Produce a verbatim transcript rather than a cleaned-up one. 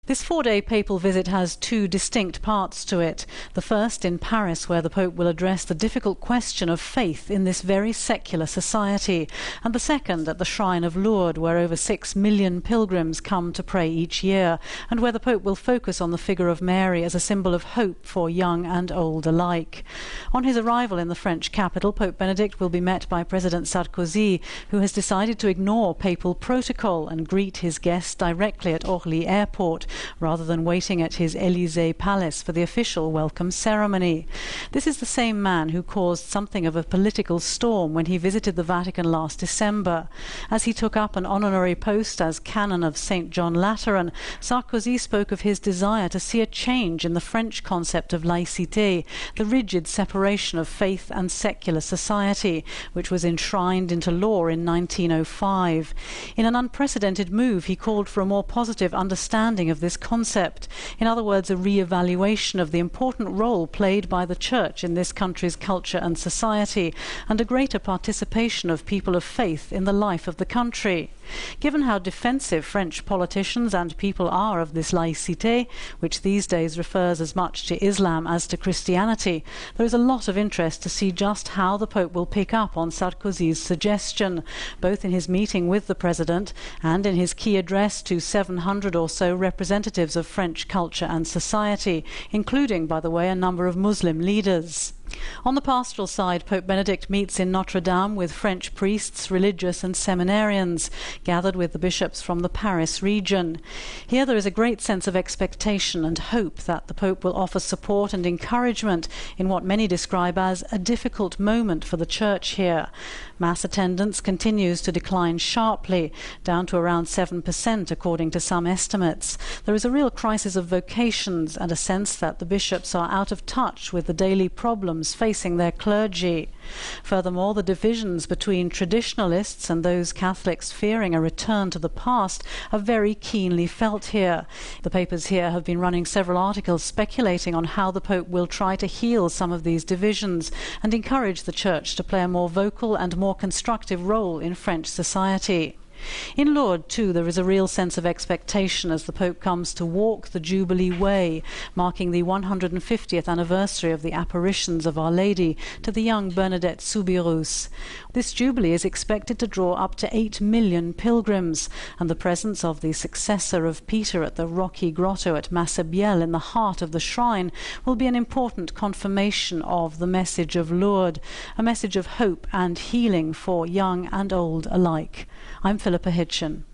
This four-day papal visit has two distinct parts to it. The first in Paris, where the Pope will address the difficult question of faith in this very secular society, and the second at the Shrine of Lourdes, where over six million pilgrims come to pray each year, and where the Pope will focus on the figure of Mary as a symbol of hope for young and old alike. On his arrival in the French capital, Pope Benedict will be met by President Sarkozy, who has decided to ignore papal protocol and greet his guests directly at Orly Airport, rather than waiting at his Élysée Palace for the official welcome ceremony. This is the same man who caused something of a political storm when he visited the Vatican last December. As he took up an honorary post as Canon of Saint John Lateran, Sarkozy spoke of his desire to see a change in the French concept of laïcité, the rigid separation of faith and secular society, which was enshrined into law in nineteen oh five. In an unprecedented move, he called for a more positive understanding of this concept. In other words, a re-evaluation of the important role played by the Church in this country's culture and society, and a greater participation of people of faith in the life of the country. Given how defensive French politicians and people are of this laïcité, which these days refers as much to Islam as to Christianity, there is a lot of interest to see just how the Pope will pick up on Sarkozy's suggestion, both in his meeting with the President and in his key address to seven hundred or so representatives of French culture and society, including, by the way, a number of Muslim leaders. On the pastoral side, Pope Benedict meets in Notre Dame with French priests, religious and seminarians, gathered with the bishops from the Paris region. Here there is a great sense of expectation and hope that the Pope will offer support and encouragement in what many describe as a difficult moment for the Church here. Mass attendance continues to decline sharply, down to around seven percent according to some estimates. There is a real crisis of vocations and a sense that the bishops are out of touch with the daily problems facing their clergy. Furthermore, the divisions between traditionalists and those Catholics fearing a return to the past are very keenly felt here. The papers here have been running several articles speculating on how the Pope will try to heal some of these divisions and encourage the Church to play a more vocal and more constructive role in French society. In Lourdes, too, there is a real sense of expectation as the Pope comes to walk the Jubilee Way, marking the one hundred fiftieth anniversary of the apparitions of Our Lady to the young Bernadette Soubirous. This Jubilee is expected to draw up to eight million pilgrims, and the presence of the successor of Peter at the rocky grotto at Massabielle in the heart of the shrine will be an important confirmation of the message of Lourdes, a message of hope and healing for young and old alike. I'm Philippa Hitchen.